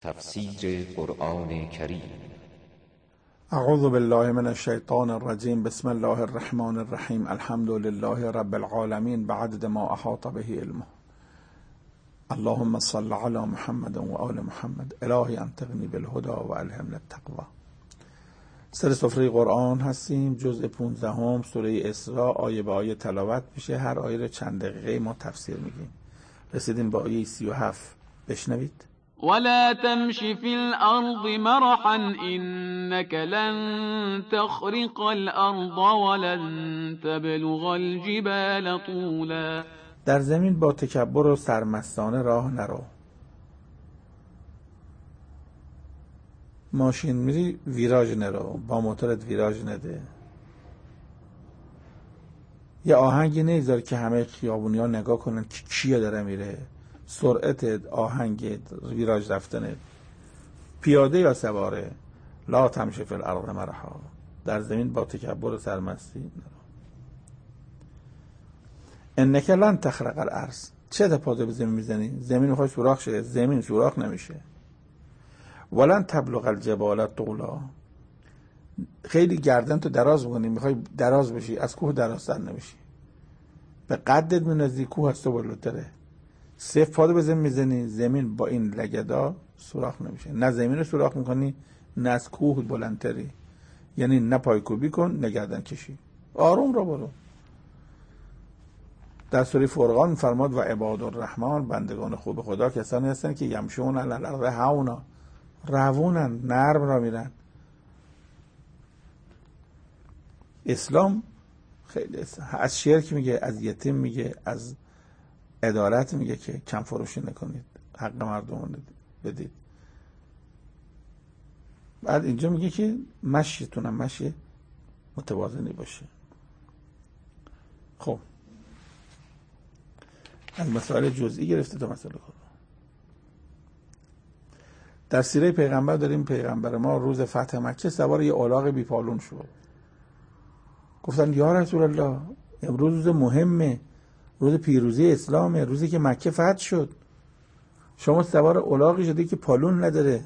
تفسیر قرآن کریم. اعوذ بالله من الشیطان الرجیم. بسم الله الرحمن الرحیم. الحمد لله رب العالمین بعدد ما احاط به علمه. اللهم صل علی محمد و آل محمد. الهی انطقنی بالهدى و الهمنا التقوی. سر سفره قرآن هستیم، جزء 15 سوره اسراء، آیه به آیه تلاوت میشه. هر آیه رو چند دقیقه ما تفسیر میگیم. رسیدیم به آیه 37. بشنوید. ولا تمش في الأرض مرحا إنك لن تخرق الأرض ولن تبلغ الجبال طولا. در زمین با تکبر و سرمستانه راه نرو. ماشین میری ویراژ نرو، با موتورت ویراژ نده. یه آهنگی نمیذار که همه خیابونی ها نگاه کنن که کیه داره میره. سرعت، آهنگ، ویراژ رفتنت، پیاده یا سواره. لا تمشی فی الارض مرحا. در زمین با تکبر و سرمستی نرو. انک لن تخرق الارض. چه تا پاده به زمین میزنی؟ زمین میخوای سوراخ شه؟ زمین سوراخ نمیشه. ولن تبلغ الجبال طولا. خیلی گردن تو دراز میکنی، میخوای دراز بشی، از کوه درازتر نمیشی. به قدت نزدیک کوه هست و بالاتره. صفر پاده به زمین میزنی، زمین با این لگدا سوراخ نمیشه. نه زمین رو سوراخ میکنی، نه از کوه بلندتری. یعنی نه پایکوبی کن، نه گردن کشی. آروم رو برو. در سوره فرقان میفرماد و عباد الرحمن، بندگان خوب خدا کسانی هستند که یمشون علی الارض هونا، روونن، نرم را میرن. اسلام خیلی از شرک میگه، از یتیم میگه، از عدالت میگه که کم فروشی نکنید، حق مردم بدید. بعد اینجا میگه که مشیتونم مشی متوازنی باشه. خب از مسائل جزئی گرفته تا مسائل کلی. در سیره پیغمبر داریم پیغمبر ما روز فتح مکه سوار یه الاغ بی پالون شد. گفتن یا رسول الله امروز روز مهمه، روز پیروزی اسلامه، روزی که مکه فتح شد، شما سوار الاغی شدی که پالون نداره.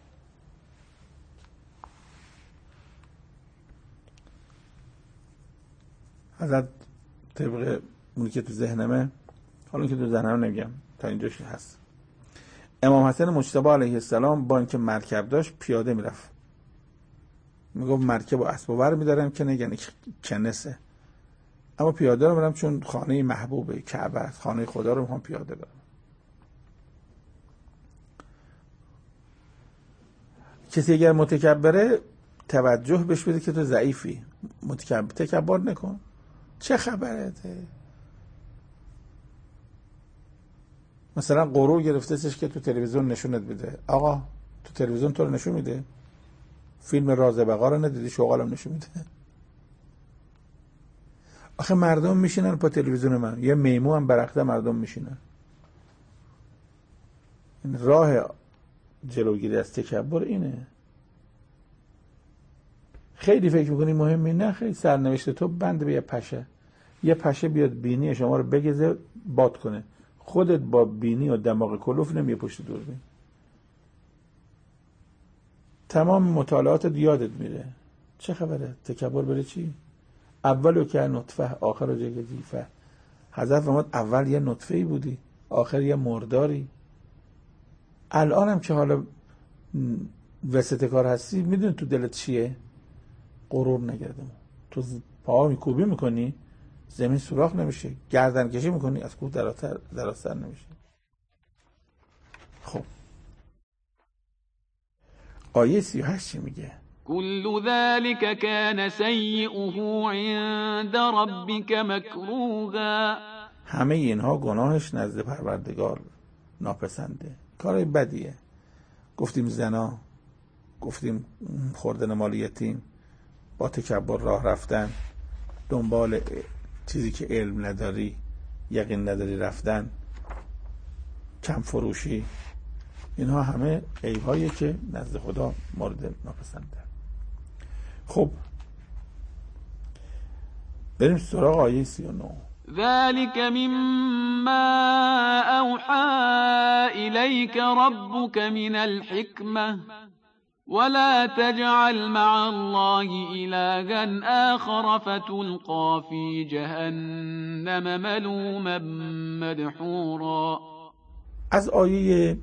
حضرت طبق اونی که تو ذهنمه، حالا که تو ذهنم نمیگم، تا اینجاش هست، امام حسن مجتبی علیه السلام با اینکه مرکب داشت پیاده میرفت. میگفت مرکب و اسب ور میدارم که نگن کنسه، اما پیاده رو میرم چون خانه محبوبه، کعبه است، خانه خدا رو میخوام پیاده برم. کسی اگر متکبره توجه بهش بده که تو ضعیفی. تکبر نکن. چه خبرته؟ مثلا غرور گرفتهش که تو تلویزیون نشونت بده. آقا تو تلویزیون تو رو نشون میده؟ فیلم راز بقا رو ندیدی؟ شغالم نشون میده. آخه مردم میشینن پا تلویزیون من، یه میمو هم برخته مردم میشینن. این راه جلوگیری از تکبر اینه. خیلی فکر میکنی مهمی؟ نه خیلی. سرنوشت تو بند به یه پشه بیاد بینی شما رو بگزه باد کنه، خودت با بینی و دماغ کلوف نمیه پشت دوربین. تمام مطالعات یادت میره. چه خبره؟ تکبر بره چی؟ اولو که نطفه آخر جای جیفه. حضرت فرمود اول یه نطفه‌ای بودی، آخر یه مرداری. الان هم که حالا وسط کار هستی، میدونی تو دلت چیه؟ غرور نگردم. تو پاها میکوبی میکنی، زمین سوراخ نمیشه. گردن کشی میکنی، از کوه درازتر نمیشه. خب آیه 38 چی میگه؟ كل ذلك كان سيئه عند ربك مكروها. همه اینها گناهش نزد پروردگار ناپسنده، کارای بدیه. گفتیم زنا، گفتیم خوردن مال یتیم، با تکبر راه رفتن، دنبال چیزی که علم نداری، یقین نداری رفتن، کم فروشی، اینها همه عیب‌هایی که نزد خدا مورد ناپسنده. خب بریم سراغ آیه 39. ذلك مما اوحى الیک ربک من الحکمة ولا تجعل مع الله إلها آخر فتلقى في جهنم ملوما مدحورا. از آیه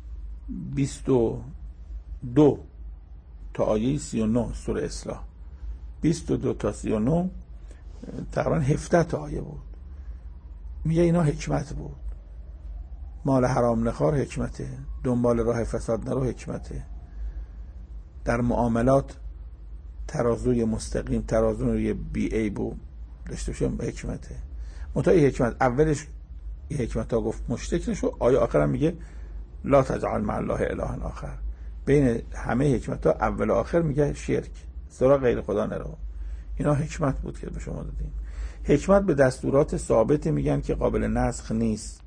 22 تا آیه 39 سوره اصلاح، 22 تا 39 تقریبا 17 تا آیه بود. میگه اینا حکمت بود. مال حرام نخوار حکمته، دنبال راه فساد نرو حکمته، در معاملات ترازوی مستقیم، ترازوی بی عیب داشته باشیم حکمته. منتها حکمت اولش حکمت ها گفت مشرک نشو، آیه آخر هم میگه لا تجعل مع الله الها آخر. بین همه حکمت ها اول و آخر میگه شرک، سراغ غیر خدا نرو. اینا حکمت بود که به شما دادیم. حکمت به دستورات ثابت میگن که قابل نسخ نیست.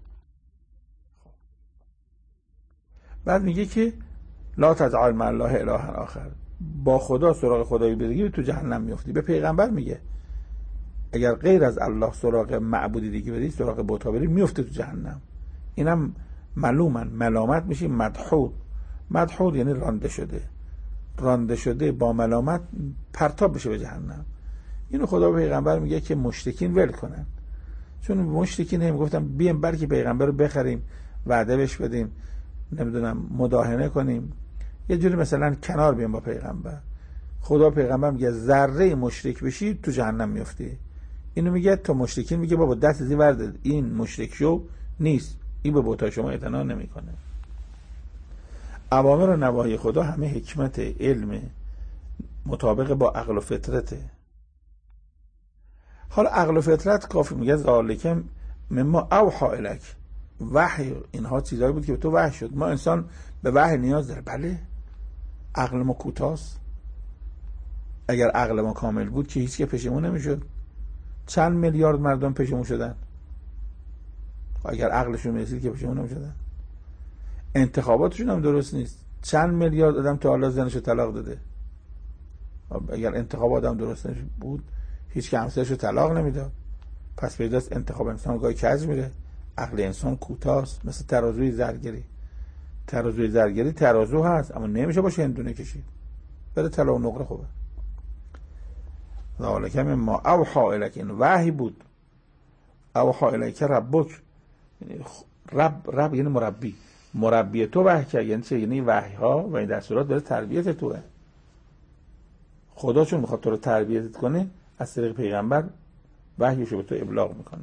بعد میگه که لا تجعل مع الله الها آخر، با خدا سراغ خدایی بگیری تو جهنم میافتی. به پیغمبر میگه اگر غیر از الله سراغ معبودی دیگه بری، سراغ بت‌ها بری، میفته تو جهنم. اینم ملومن، ملامت میشی، مدحور. مدحور یعنی رانده شده، رانده شده با ملامت پرتاب بشه به جهنم. اینو خدا به پیغمبر میگه که مشرکین ول کنن، چون مشرکین هم گفتن بیام برکی پیغمبر رو بخریم، وعده بهش بدیم، نمیدونم مداهنه کنیم، یه جوری مثلا کنار بیام با پیغمبر. خدا پیغمبر میگه ذره مشرک بشی تو جهنم میفتی. اینو میگه تا مشرکین میگه بابا دست زی ورد، این مشرک شو نیست، این به بت‌ها شما اعتنا نمیکنه. اوامر و نواهی خدا همه حکمت، علم، مطابق با عقل و فطرته. حالا عقل و فطرت کافی میگه ذالک مما اوحی الیک، وحی، اینها چیزایی بود که به تو وحی شد. ما انسان به وحی نیاز داره. بله، عقل ما کوتاست. اگر عقل ما کامل بود که هیچ که پشیمون نمیشد. چند میلیارد مردم پشیمون شدن؟ اگر عقلشون میرسید که پشیمون نمیشدن. انتخاباتشون هم درست نیست. چند میلیارد آدم تا حالا زنشو طلاق داده؟ اگر انتخابات هم درست بود هیچ که همسرشو طلاق نمیداد. پس پیداست انتخاب انسان گاهی کج میره. عقل انسان کوتاست، مثل ترازوی زرگری. ترازوی زرگری ترازو هست اما نمیشه باشه هندونه کشید، بره طلا و نقره خوبه. ذالک مما اوحی الیک، این وحی بود. اوحی الیک ربک، رب یعنی مربی، مربی تو وحی کرد. یعنی چه؟ یعنی وحی ها و این دستورات برای تربیت توه. خدا چون میخواد تو رو تربیت کنه از طریق پیغمبر وحیشو به تو ابلاغ میکنه.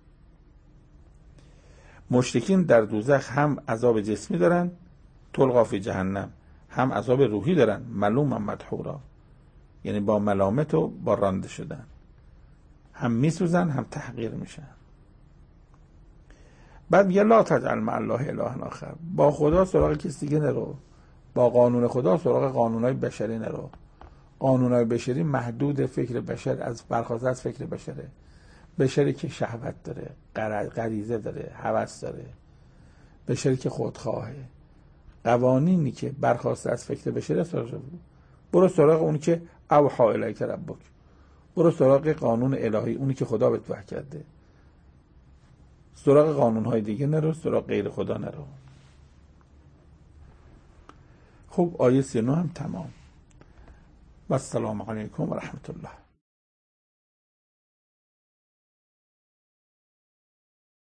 مشرکین در دوزخ هم عذاب جسمی دارن، تلقا فی جهنم، هم عذاب روحی دارن، ملوما مدحورا، یعنی با ملامت و با رانده شدن، هم میسوزن هم تحقیر میشن. بعد میگه لا تجعل مع الله الها آخر، با خدا سراغ کسی دیگه نرو، با قانون خدا سراغ قانونهای بشری نرو. قانونهای بشری محدود فکر بشر، از برخواسته از فکر بشره. بشری که شهوت داره، غریزه داره، هوس داره، بشری که خودخواهه. قوانینی که برخواسته از فکر بشری سراغ برو سراغ اونی که اوحی الیک ربک، برو سراغ قانون الهی، اونی که خدا بهت وحی کرده. سراغ قانونهای دیگه نرو، سراغ غیر خدا نرو. خب آیه 39 هم تمام. و السلام علیکم و رحمت الله.